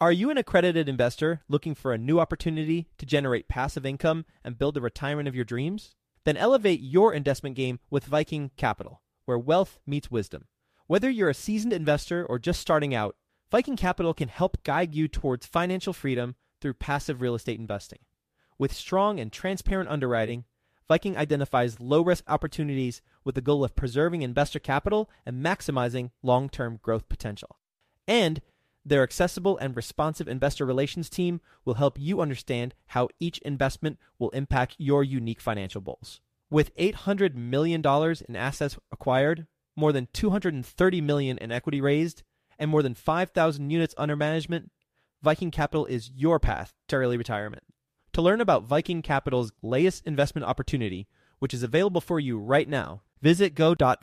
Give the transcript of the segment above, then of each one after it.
Are you an accredited investor looking for a new opportunity to generate passive income and build the retirement of your dreams? Then elevate your investment game with Viking Capital, where wealth meets wisdom. Whether you're a seasoned investor or just starting out, Viking Capital can help guide you towards financial freedom through passive real estate investing. With strong and transparent underwriting, Viking identifies low-risk opportunities with the goal of preserving investor capital and maximizing long-term growth potential. And their accessible and responsive investor relations team will help you understand how each investment will impact your unique financial goals. With $800 million in assets acquired, more than $230 million in equity raised, and more than 5,000 units under management, Viking Capital is your path to early retirement. To learn about Viking Capital's latest investment opportunity, which is available for you right now, visit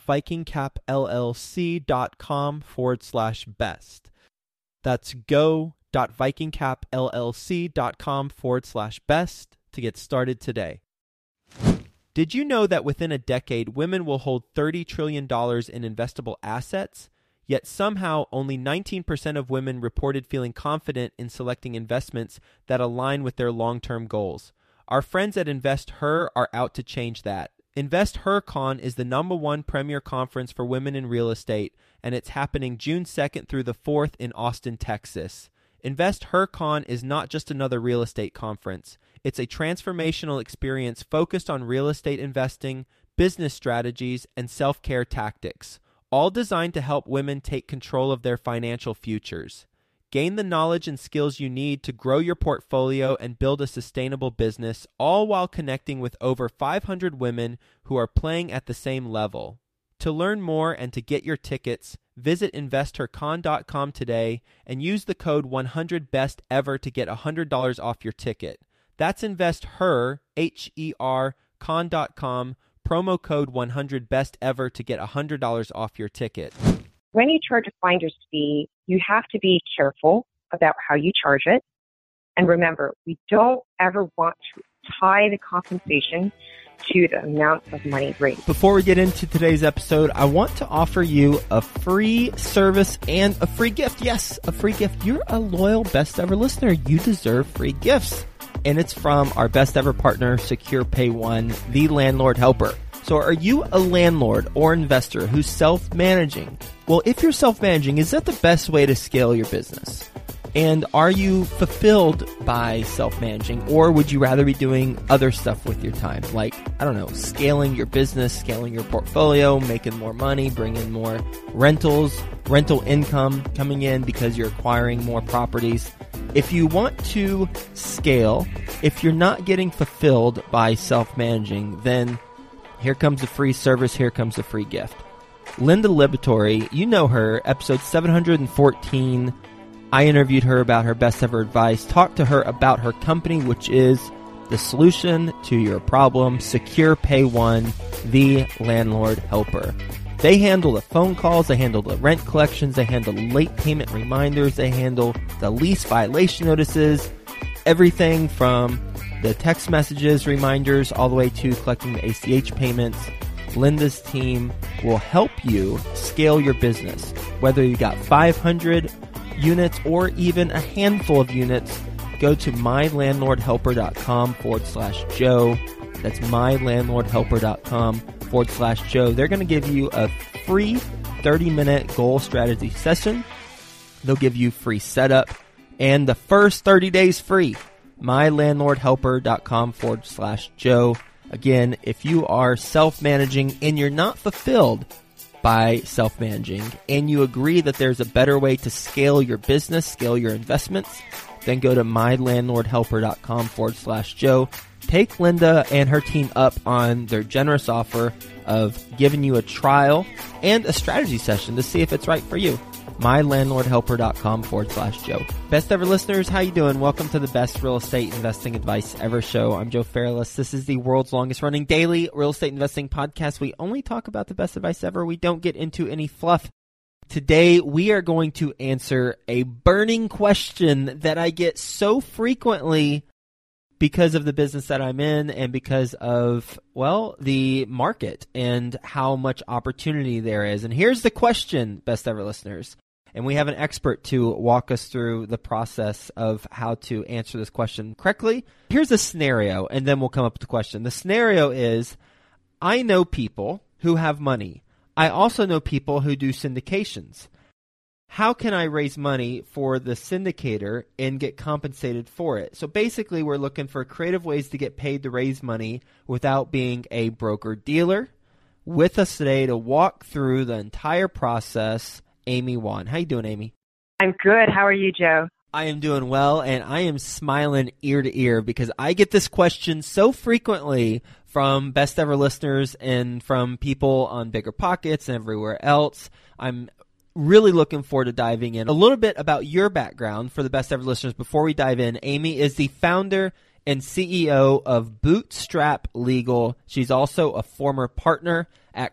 go.vikingcapllc.com/best. That's go.vikingcapllc.com/best to get started today. Did you know that within a decade, women will hold $30 trillion in investable assets? Yet somehow only 19% of women reported feeling confident in selecting investments that align with their long-term goals. Our friends at InvestHer are out to change that. InvestHerCon is the #1 premier conference for women in real estate, and it's happening June 2nd through the 4th in Austin, Texas. InvestHerCon is not just another real estate conference. It's a transformational experience focused on real estate investing, business strategies, and self-care tactics, all designed to help women take control of their financial futures. Gain the knowledge and skills you need to grow your portfolio and build a sustainable business, all while connecting with over 500 women who are playing at the same level. To learn more and to get your tickets, visit InvestHerCon.com today and use the code 100BESTEVER to get $100 off your ticket. That's InvestHer, H-E-R, con.com, promo code 100BESTEVER to get $100 off your ticket. When you charge a finder's fee, you have to be careful about how you charge it. And remember, we don't ever want to tie the compensation to the amount of money raised. Before we get into today's episode, I want to offer you a free service and a free gift. Yes, a free gift. You're a loyal Best Ever listener. You deserve free gifts. And it's from our Best Ever partner, Secure Pay One, the landlord helper. So are you a landlord or investor who's self-managing? Well, if you're self-managing, is that the best way to scale your business? And are you fulfilled by self-managing, or would you rather be doing other stuff with your time? Like, I don't know, scaling your business, scaling your portfolio, making more money, bringing more rentals, rental income coming in because you're acquiring more properties. If you want to scale, if you're not getting fulfilled by self-managing, then here comes a free service, here comes a free gift. Linda Liberatore, you know her, episode 714. I interviewed her about her best ever advice, talked to her about her company, which is the solution to your problem, Secure Pay One, the landlord helper. They handle the phone calls, they handle the rent collections, they handle late payment reminders, they handle the lease violation notices, everything from the text messages, reminders, all the way to collecting the ACH payments. Linda's team will help you scale your business. Whether you got 500 units or even a handful of units, go to mylandlordhelper.com/Joe. That's mylandlordhelper.com/Joe. They're going to give you a free 30-minute goal strategy session. They'll give you free setup and the first 30 days free. mylandlordhelper.com/Joe. Again, if you are self-managing and you're not fulfilled by self-managing and you agree that there's a better way to scale your business, scale your investments, then go to mylandlordhelper.com/Joe. Take Linda and her team up on their generous offer of giving you a trial and a strategy session to see if it's right for you. mylandlordhelper.com/Joe. Best ever listeners, how you doing? Welcome to the best real estate investing advice ever show. I'm Joe Fairless. This is the world's longest running daily real estate investing podcast. We only talk about the best advice ever. We don't get into any fluff. Today, we are going to answer a burning question that I get so frequently because of the business that I'm in and because of, well, the market and how much opportunity there is. And here's the question, best ever listeners. And we have an expert to walk us through the process of how to answer this question correctly. Here's a scenario, and then we'll come up with the question. The scenario is, I know people who have money. I also know people who do syndications. How can I raise money for the syndicator and get compensated for it? So basically, we're looking for creative ways to get paid to raise money without being a broker-dealer. With us today to walk through the entire process, Amy Wan. How you doing, Amy? I'm good. How are you, Joe? I am doing well, and I am smiling ear to ear because I get this question so frequently from Best Ever listeners and from people on Bigger Pockets and everywhere else. I'm really looking forward to diving in. A little bit about your background for the Best Ever listeners before we dive in. Amy is the founder and CEO of Bootstrap Legal. She's also a former partner at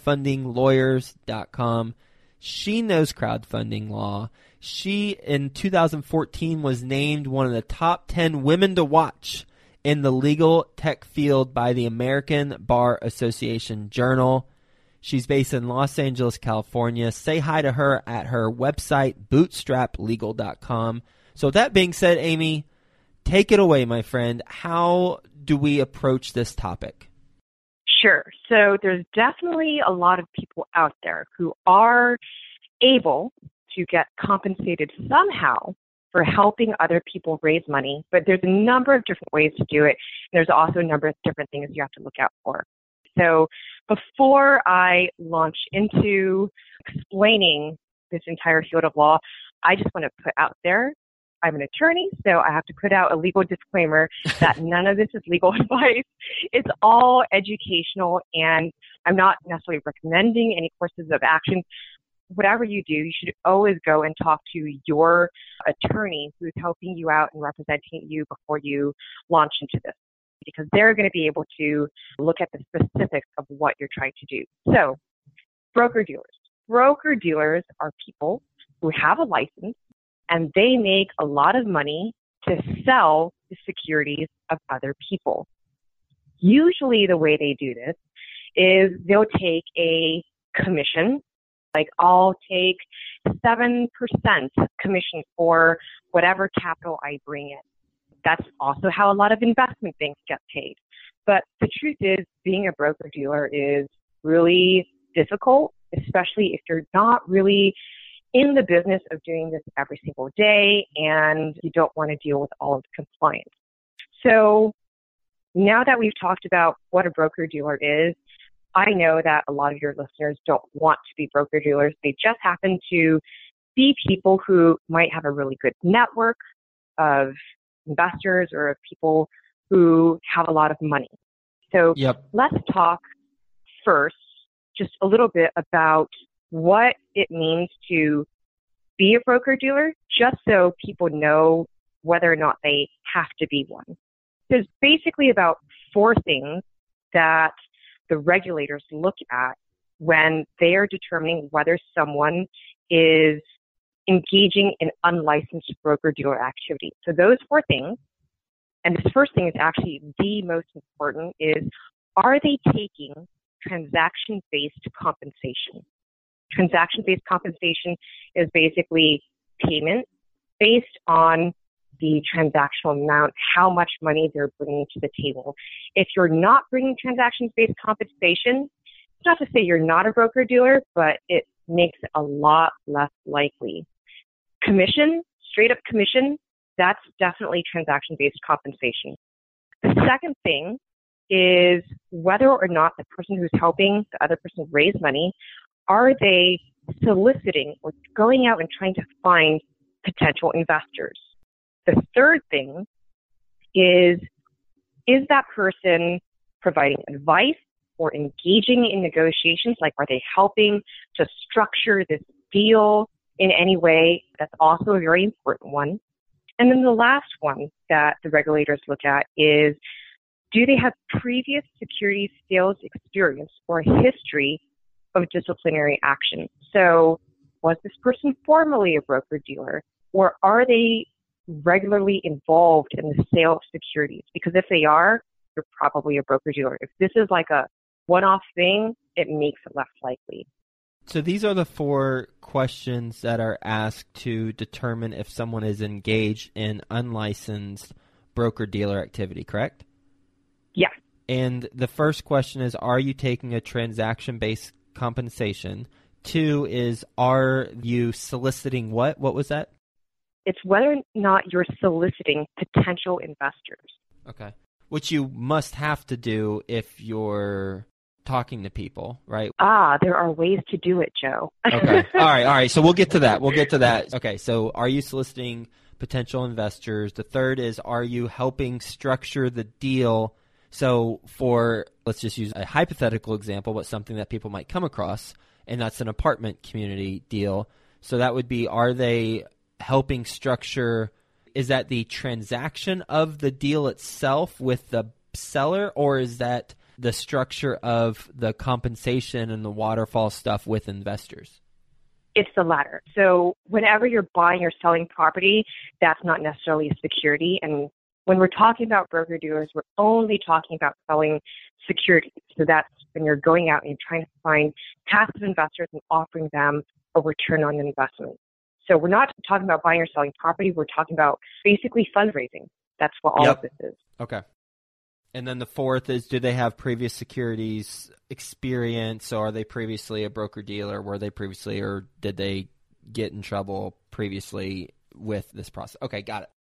crowdfundinglawyers.com. She knows crowdfunding law. She, in 2014, was named one of the top 10 women to watch in the legal tech field by the American Bar Association Journal. She's based in Los Angeles, California. Say hi to her at her website, bootstraplegal.com. So with that being said, Amy, take it away, my friend. How do we approach this topic? Sure. So there's definitely a lot of people out there who are able to get compensated somehow for helping other people raise money, but there's a number of different ways to do it. There's also a number of different things you have to look out for. So before I launch into explaining this entire field of law, I just want to put out there, I'm an attorney, so I have to put out a legal disclaimer that none of this is legal advice. It's all educational, and I'm not necessarily recommending any courses of action. Whatever you do, you should always go and talk to your attorney who's helping you out and representing you before you launch into this, because they're going to be able to look at the specifics of what you're trying to do. So, broker-dealers. Broker-dealers are people who have a license, and they make a lot of money to sell the securities of other people. Usually the way they do this is they'll take a commission, like I'll take 7% commission for whatever capital I bring in. That's also how a lot of investment banks get paid. But the truth is, being a broker-dealer is really difficult, especially if you're not really in the business of doing this every single day and you don't want to deal with all of the compliance. So now that we've talked about what a broker-dealer is, I know that a lot of your listeners don't want to be broker-dealers. They just happen to be people who might have a really good network of investors or of people who have a lot of money. So Let's talk first just a little bit about what it means to be a broker-dealer, just so people know whether or not they have to be one. There's basically about 4 things that the regulators look at when they are determining whether someone is engaging in unlicensed broker-dealer activity. So those 4 things, and this first thing is actually the most important, is are they taking transaction-based compensation? Transaction-based compensation is basically payment based on the transactional amount, how much money they're bringing to the table. If you're not bringing transaction-based compensation, it's not to say you're not a broker-dealer, but it makes it a lot less likely. Commission, straight-up commission, that's definitely transaction-based compensation. The second thing is whether or not the person who's helping the other person raise money, are they soliciting or going out and trying to find potential investors? The third thing is that person providing advice or engaging in negotiations? Like, are they helping to structure this deal in any way? That's also a very important one. And then the last one that the regulators look at is, do they have previous securities sales experience or history of disciplinary action? So was this person formerly a broker-dealer, or are they regularly involved in the sale of securities? Because if they are, you're probably a broker-dealer. If this is like a one-off thing, it makes it less likely. So these are the 4 questions that are asked to determine if someone is engaged in unlicensed broker-dealer activity, correct? Yes. And the first question is, are you taking a transaction-based compensation? 2 is, are you soliciting what? What was that? It's whether or not you're soliciting potential investors. Okay. Which you must have to do if you're talking to people, right? There are ways to do it, Joe. Okay. All right. So we'll get to that. Okay. So are you soliciting potential investors? The third is, are you helping structure the deal? So let's just use a hypothetical example, but something that people might come across, and that's an apartment community deal. So that would be, are they helping structure, is that the transaction of the deal itself with the seller, or is that the structure of the compensation and the waterfall stuff with investors? It's the latter. So whenever you're buying or selling property, that's not necessarily a security. And when we're talking about broker-dealers, we're only talking about selling securities. So that's when you're going out and you're trying to find passive investors and offering them a return on investment. So we're not talking about buying or selling property. We're talking about basically fundraising. That's what all of this is. Okay. And then the fourth is, do they have previous securities experience, or are they previously a broker-dealer? Were they previously, or did they get in trouble previously with this process? Okay, got it.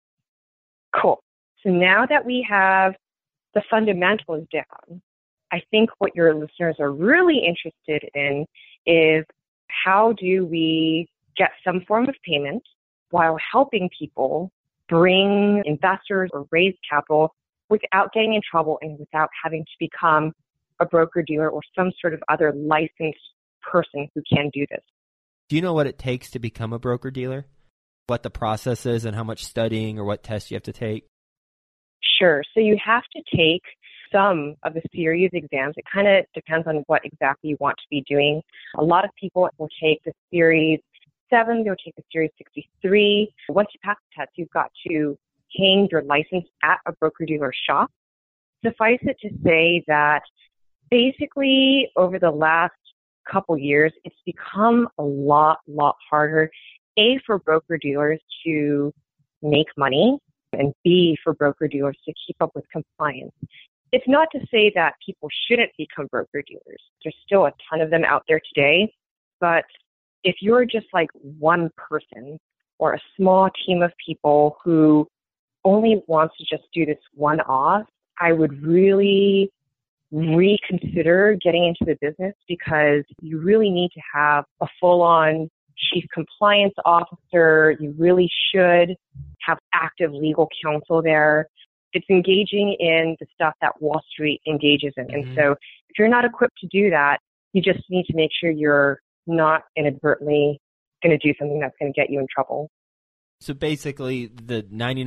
Cool. So now that we have the fundamentals down, I think what your listeners are really interested in is, how do we get some form of payment while helping people bring investors or raise capital without getting in trouble and without having to become a broker-dealer or some sort of other licensed person who can do this. Do you know what it takes to become a broker-dealer? What the process is and how much studying or what tests you have to take? Sure. So you have to take some of the series exams. It kind of depends on what exactly you want to be doing. A lot of people will take the Series 7, they'll take the Series 63. Once you pass the test, you've got to hang your license at a broker-dealer shop. Suffice it to say that basically over the last couple years, it's become a lot harder, A, for broker-dealers to make money, and B, for broker-dealers to keep up with compliance. It's not to say that people shouldn't become broker-dealers. There's still a ton of them out there today, but if you're just like one person or a small team of people who only wants to just do this one-off, I would really reconsider getting into the business, because you really need to have a full-on chief compliance officer. You really should have active legal counsel there. It's engaging in the stuff that Wall Street engages in. And so if you're not equipped to do that, you just need to make sure you're not inadvertently going to do something that's going to get you in trouble. So basically, the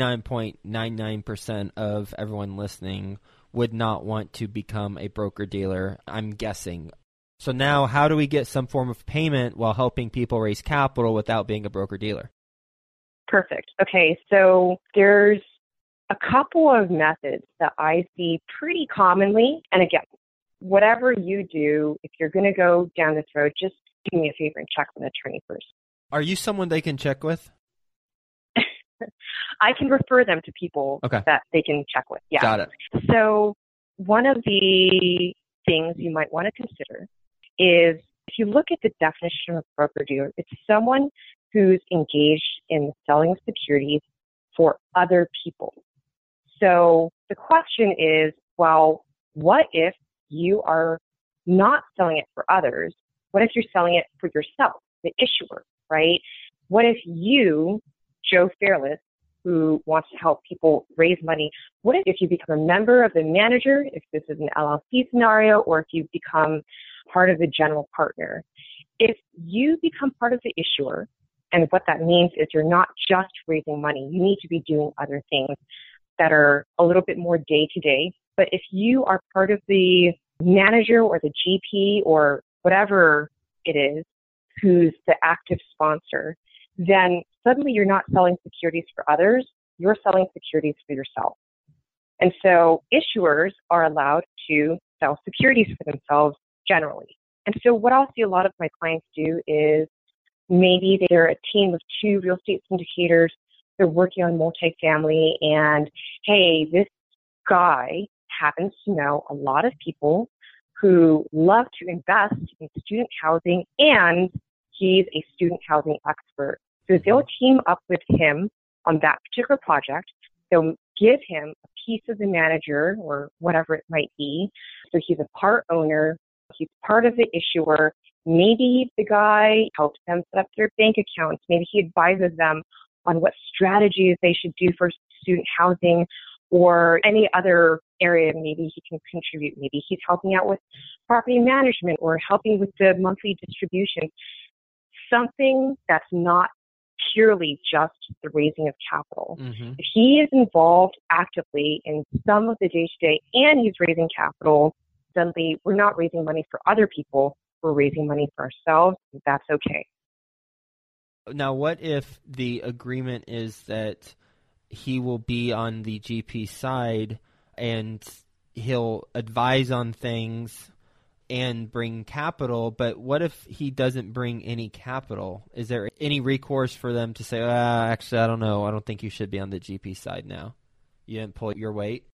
99.99% of everyone listening would not want to become a broker-dealer, I'm guessing. So now, how do we get some form of payment while helping people raise capital without being a broker-dealer? Perfect. Okay, so there's a couple of methods that I see pretty commonly. And again, whatever you do, if you're going to go down this road, just do me a favor and check with an attorney first. Are you someone they can check with? I can refer them to people that they can check with. Yeah. Got it. So one of the things you might want to consider is, if you look at the definition of broker-dealer, it's someone who's engaged in selling securities for other people. So the question is, well, what if you are not selling it for others? What if you're selling it for yourself, the issuer, right? What if you, Joe Fairless, who wants to help people raise money, what if you become a member of the manager, if this is an LLC scenario, or if you become part of the general partner? If you become part of the issuer, and what that means is you're not just raising money, you need to be doing other things that are a little bit more day-to-day. But if you are part of the manager or the GP or whatever it is, who's the active sponsor, then suddenly you're not selling securities for others, you're selling securities for yourself. And so issuers are allowed to sell securities for themselves generally. And so what I'll see a lot of my clients do is maybe they're a team of 2 real estate syndicators. They're working on multifamily, and hey, this guy happens to know a lot of people who love to invest in student housing, and he's a student housing expert. So they'll team up with him on that particular project. They'll give him a piece of the manager or whatever it might be. So he's a part owner. He's part of the issuer. Maybe the guy helps them set up their bank accounts. Maybe he advises them on what strategies they should do for student housing or any other area. Maybe he can contribute. Maybe he's helping out with property management or helping with the monthly distribution. Something that's not purely just the raising of capital. Mm-hmm. If he is involved actively in some of the day-to-day and he's raising capital, suddenly we're not raising money for other people, we're raising money for ourselves. That's okay. Now, what if the agreement is that he will be on the GP side and he'll advise on things and bring capital, but what if he doesn't bring any capital? Is there any recourse for them to say, actually, I don't know, I don't think you should be on the GP side now? You didn't pull your weight?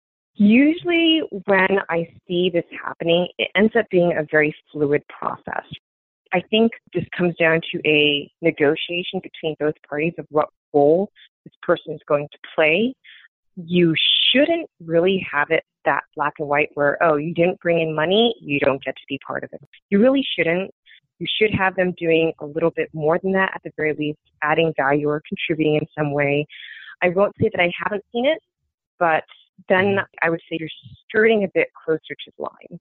Usually when I see this happening, it ends up being a very fluid process. I think this comes down to a negotiation between both parties of what role this person is going to play. You shouldn't really have it that black and white where, oh, you didn't bring in money, you don't get to be part of it. You really shouldn't. You should have them doing a little bit more than that, at the very least, adding value or contributing in some way. I won't say that I haven't seen it, but then I would say you're skirting a bit closer to the line.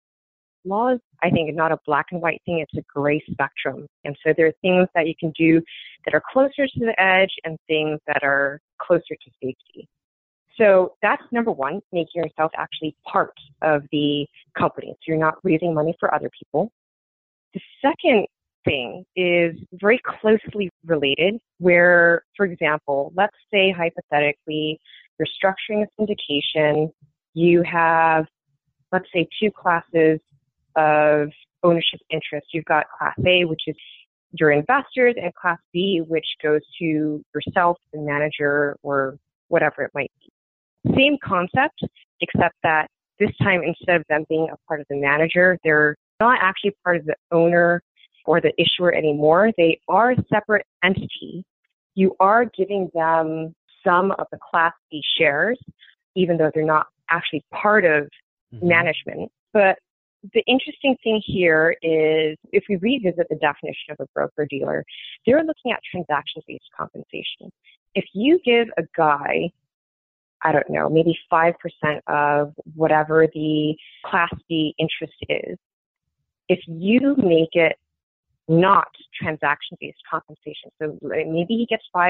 Law is, I think, not a black and white thing. It's a gray spectrum. And so there are things that you can do that are closer to the edge and things that are closer to safety. So that's number one, making yourself actually part of the company. So you're not raising money for other people. The second thing is very closely related where, for example, let's say hypothetically, you're structuring a syndication. You have, let's say, 2 classes of ownership interest. You've got Class A, which is your investors, and Class B, which goes to yourself, the manager, or whatever it might be. Same concept, except that this time, instead of them being a part of the manager, they're not actually part of the owner or the issuer anymore. They are a separate entity. You are giving them some of the Class B shares, even though they're not actually part of management. But the interesting thing here is if we revisit the definition of a broker-dealer, they're looking at transaction-based compensation. If you give a guy, I don't know, maybe 5% of whatever the Class B interest is, if you make it not transaction-based compensation, so maybe he gets 5%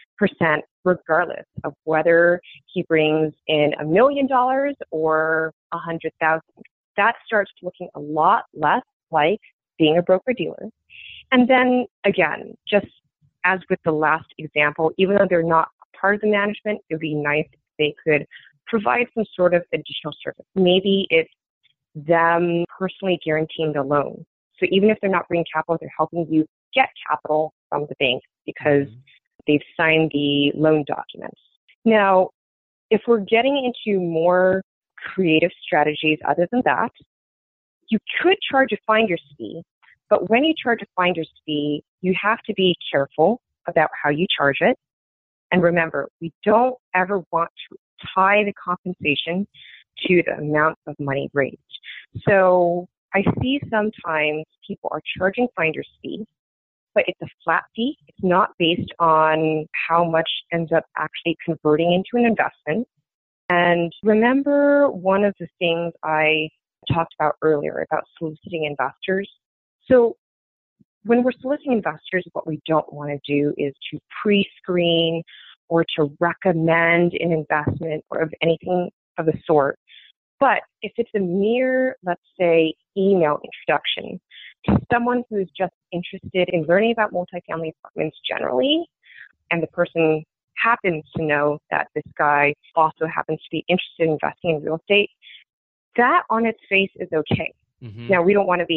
regardless of whether he brings in $1 million or $100,000. That starts looking a lot less like being a broker-dealer. And then again, just as with the last example, even though they're not part of the management, it would be nice if they could provide some sort of additional service. Maybe it's them personally guaranteeing the loan. So even if they're not bringing capital, they're helping you get capital from the bank because they've signed the loan documents. Now, if we're getting into more creative strategies other than that, you could charge a finder's fee, but when you charge a finder's fee, you have to be careful about how you charge it. And remember, we don't ever want to tie the compensation to the amount of money raised. So I see sometimes people are charging finder's fee, but it's a flat fee. It's not based on how much ends up actually converting into an investment. And remember one of the things I talked about earlier about soliciting investors. So when we're soliciting investors, what we don't want to do is to pre-screen or to recommend an investment or of anything of the sort. But if it's a mere, let's say, email introduction to someone who's just interested in learning about multifamily apartments generally, and the person happens to know that this guy also happens to be interested in investing in real estate, that on its face is okay. Now, we don't want to be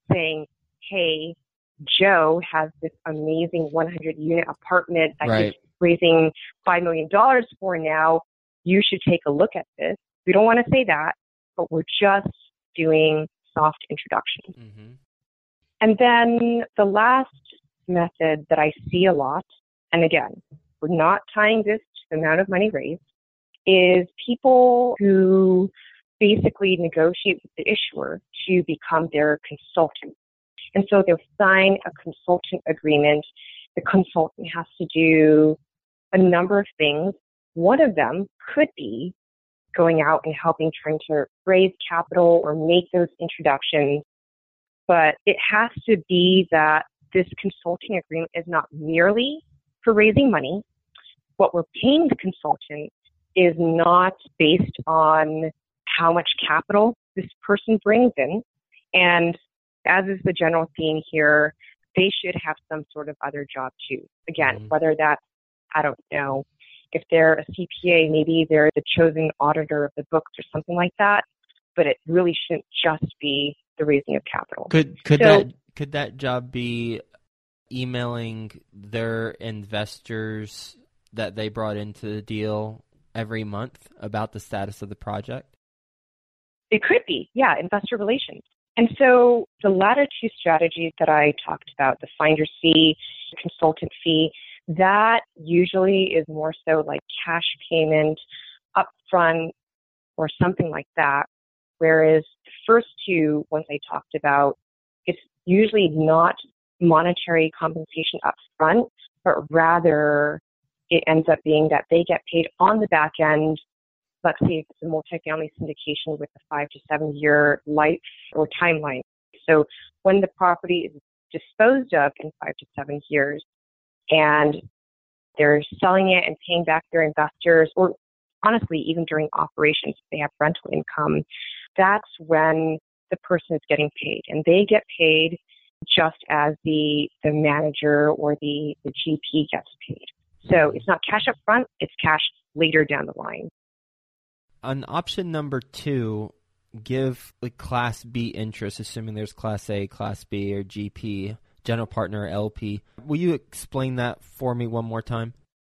saying, hey, Joe has this amazing 100-unit apartment that he's raising $5 million for now. You should take a look at this. We don't want to say that, but we're just doing soft introductions. Mm-hmm. And then the last method that I see a lot, and again, we're not tying this to the amount of money raised, is people who basically negotiate with the issuer to become their consultant. And so they'll sign a consultant agreement. The consultant has to do a number of things. One of them could be going out and helping trying to raise capital or make those introductions. But it has to be that this consulting agreement is not merely for raising money. What we're paying the consultant is not based on how much capital this person brings in. And as is the general theme here, they should have some sort of other job too. Again, whether that's, I don't know, if they're a CPA, maybe they're the chosen auditor of the books or something like that, but it really shouldn't just be the raising of capital. Could that job be emailing their investors that they brought into the deal every month about the status of the project? It could be, yeah, investor relations. And so the latter two strategies that I talked about, the finder's fee, the consultant fee, that usually is more so like cash payment upfront or something like that. Whereas the first two, ones I talked about, it's usually not monetary compensation upfront, but rather it ends up being that they get paid on the back end. Let's say if it's a multifamily syndication with a 5 to 7 year life or timeline. So when the property is disposed of in 5 to 7 years and they're selling it and paying back their investors, or honestly, even during operations, if they have rental income, that's when the person is getting paid. And they get paid just as the manager or the GP gets paid. So it's not cash up front, it's cash later down the line. On option number 2, give like Class B interest, assuming there's Class A, Class B, or GP, general partner, LP. Will you explain that for me one more time?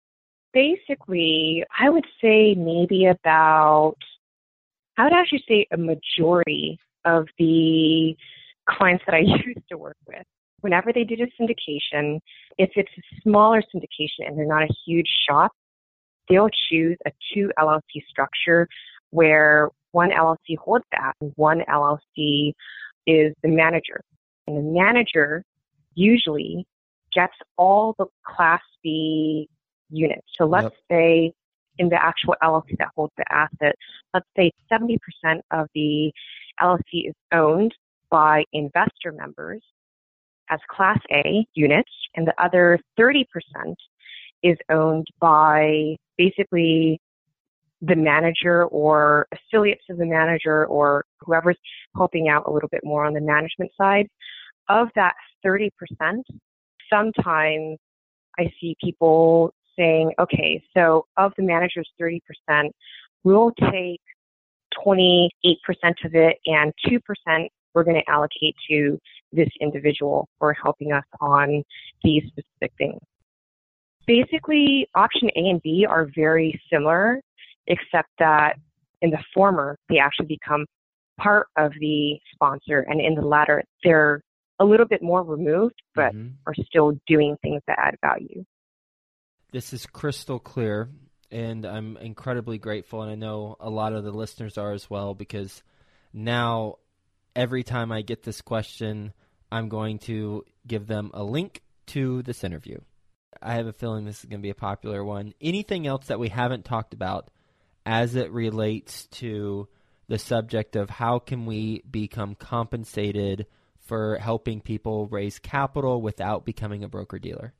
Basically, I would say maybe about, I would actually say a majority of the clients that I used to work with, whenever they did a syndication, if it's a smaller syndication and they're not a huge shop, they'll choose a 2 LLC structure where one LLC holds that and one LLC is the manager. And the manager usually gets all the Class B units. So let's say in the actual LLC that holds the asset, let's say 70% of the LLC is owned by investor members as Class A units, and the other 30% is owned by basically the manager or affiliates of the manager or whoever's helping out a little bit more on the management side. Of that 30%, sometimes I see people saying, okay, so of the manager's 30%, we'll take 28% of it and 2% we're going to allocate to this individual for helping us on these specific things. Basically, option A and B are very similar, except that in the former, they actually become part of the sponsor, and in the latter, they're a little bit more removed, but are still doing things that add value. This is crystal clear, and I'm incredibly grateful, and I know a lot of the listeners are as well, because now every time I get this question, I'm going to give them a link to this interview. I have a feeling this is going to be a popular one. Anything else that we haven't talked about as it relates to the subject of how can we become compensated for helping people raise capital without becoming a broker-dealer?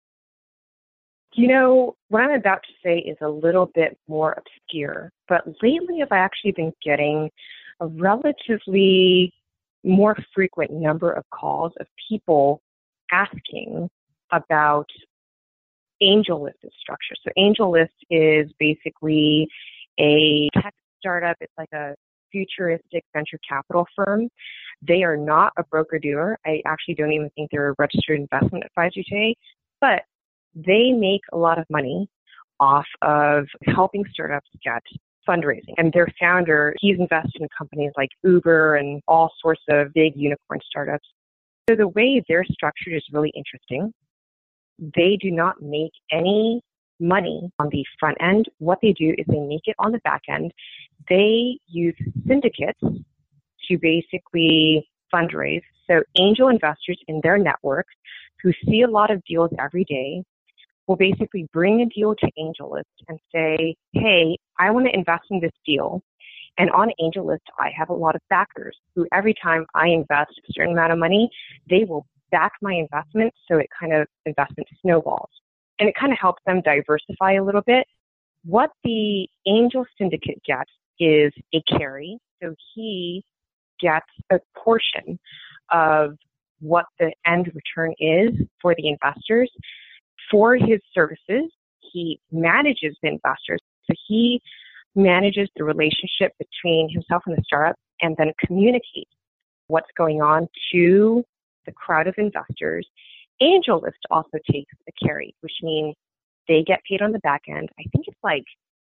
You know, what I'm about to say is a little bit more obscure, but lately I've actually been getting a relatively more frequent number of calls of people asking about AngelList structure. So AngelList is basically a tech startup. It's like a futuristic venture capital firm. They are not a broker-dealer. I actually don't even think they're a registered investment advisor today, but they make a lot of money off of helping startups get fundraising. And their founder, he's invested in companies like Uber and all sorts of big unicorn startups. So the way they're structured is really interesting. They do not make any money on the front end. What they do is they make it on the back end. They use syndicates to basically fundraise. So angel investors in their network who see a lot of deals every day will basically bring a deal to AngelList and say, hey, I want to invest in this deal. And on AngelList, I have a lot of backers who every time I invest a certain amount of money, they will back my investment, so it kind of investment snowballs. And it kind of helps them diversify a little bit. What the angel syndicate gets is a carry. So he gets a portion of what the end return is for the investors. For his services, he manages the investors. So he manages the relationship between himself and the startup and then communicates what's going on to the crowd of investors. AngelList also takes a carry, which means they get paid on the back end. I think it's like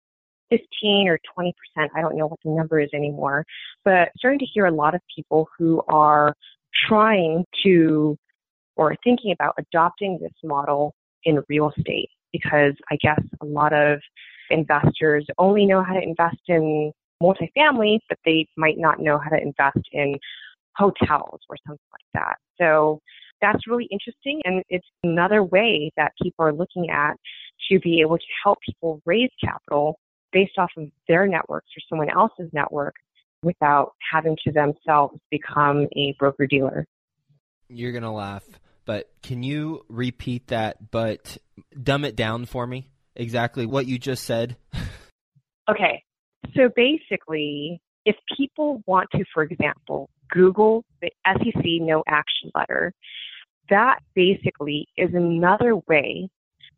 15 or 20%. I don't know what the number is anymore. But starting to hear a lot of people who are trying to or thinking about adopting this model in real estate, because I guess a lot of investors only know how to invest in multifamily, but they might not know how to invest in hotels or something like that. So that's really interesting, and it's another way that people are looking at to be able to help people raise capital based off of their networks or someone else's network without having to themselves become a broker-dealer. You're going to laugh, but can you repeat that, but dumb it down for me? Exactly what you just said. Okay. So basically, if people want to, for example, Google the SEC no action letter, that basically is another way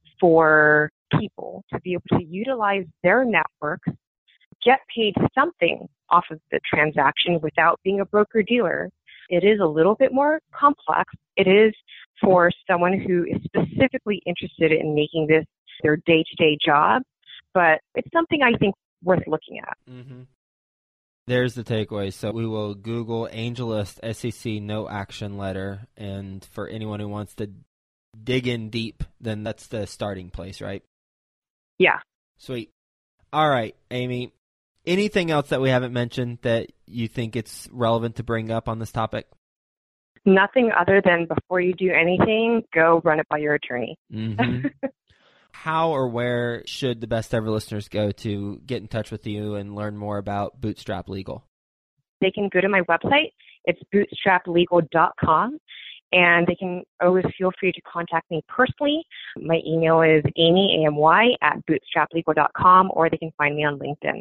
for people to be able to utilize their networks, get paid something off of the transaction without being a broker-dealer. It is a little bit more complex. It is for someone who is specifically interested in making this their day-to-day job, but it's something I think worth looking at. Mm-hmm. There's the takeaway. So we will Google AngelList SEC no action letter, and for anyone who wants to dig in deep, then that's the starting place, right? Yeah. Sweet. All right, Amy, anything else that we haven't mentioned that you think it's relevant to bring up on this topic? Nothing other than before you do anything, go run it by your attorney. Mm-hmm. How or where should the best ever listeners go to get in touch with you and learn more about Bootstrap Legal? They can go to my website. It's bootstraplegal.com, and they can always feel free to contact me personally. My email is Amy, AMY, @bootstraplegal.com, or they can find me on LinkedIn.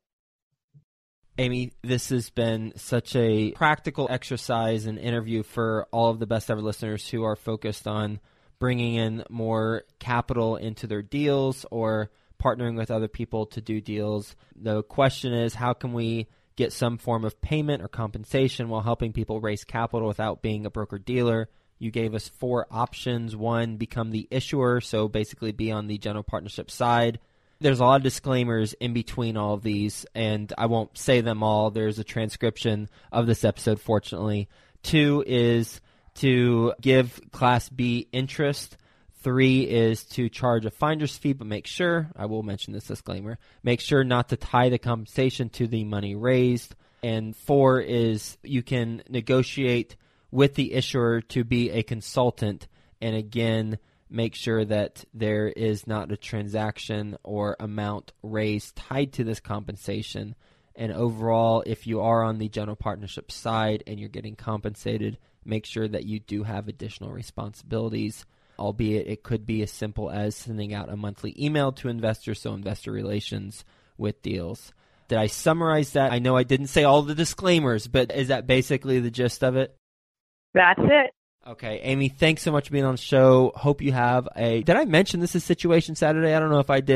Amy, this has been such a practical exercise and interview for all of the best ever listeners who are focused on bringing in more capital into their deals or partnering with other people to do deals. The question is, how can we get some form of payment or compensation while helping people raise capital without being a broker-dealer? You gave us 4 options. 1, become the issuer, so basically be on the general partnership side. There's a lot of disclaimers in between all of these, and I won't say them all. There's a transcription of this episode, fortunately. 2 is to give Class B interest. 3 is to charge a finder's fee, but make sure, I will mention this disclaimer, make sure not to tie the compensation to the money raised. And 4 is you can negotiate with the issuer to be a consultant, and again, make sure that there is not a transaction or amount raised tied to this compensation. And overall, if you are on the general partnership side and you're getting compensated, make sure that you do have additional responsibilities, albeit it could be as simple as sending out a monthly email to investors, so investor relations with deals. Did I summarize that? I know I didn't say all the disclaimers, but is that basically the gist of it? That's it. Okay, Amy, thanks so much for being on the show. Hope you have did I mention this is Situation Saturday? I don't know if I did.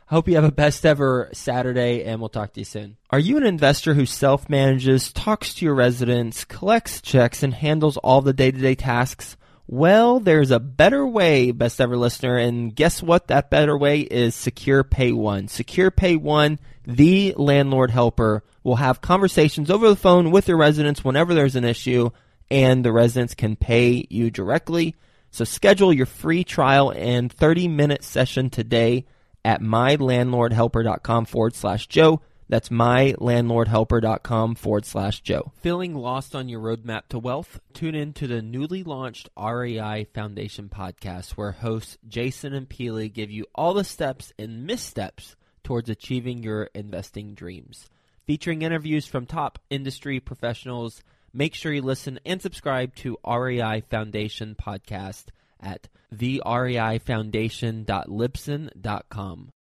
Hope you have a best ever Saturday, and we'll talk to you soon. Are you an investor who self-manages, talks to your residents, collects checks, and handles all the day-to-day tasks? Well, there's a better way, best ever listener, and guess what? That better way is Secure Pay One. Secure Pay One, the landlord helper, will have conversations over the phone with your residents whenever there's an issue, and the residents can pay you directly. So schedule your free trial and 30-minute session today at mylandlordhelper.com/Joe. That's mylandlordhelper.com/Joe. Feeling lost on your roadmap to wealth? Tune in to the newly launched REI Foundation podcast, where hosts Jason and Peely give you all the steps and missteps towards achieving your investing dreams. Featuring interviews from top industry professionals, make sure you listen and subscribe to REI Foundation podcast at thereifoundation.libsyn.com.